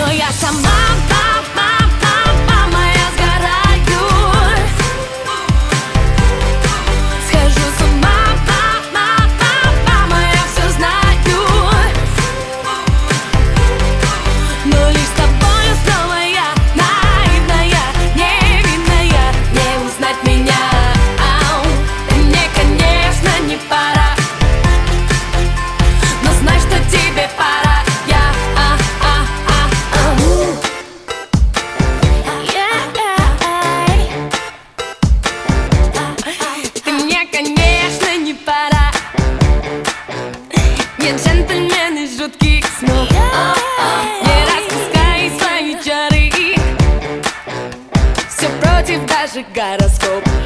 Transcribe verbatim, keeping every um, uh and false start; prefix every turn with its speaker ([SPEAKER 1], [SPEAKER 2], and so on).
[SPEAKER 1] Но я сама, мама, мама, я сгораю. Схожу с ума, мама, мама, я все знаю. Но лишь с тобою снова я наивная, невинная, не узнать меня. Ау, мне, конечно, не пора, но знай, что тебе пора. Я, а, а, а, а. Ты мне, конечно, не пора. Не джентльмен из жутких снов. Не распускай свои чары. Все против, даже гороскоп.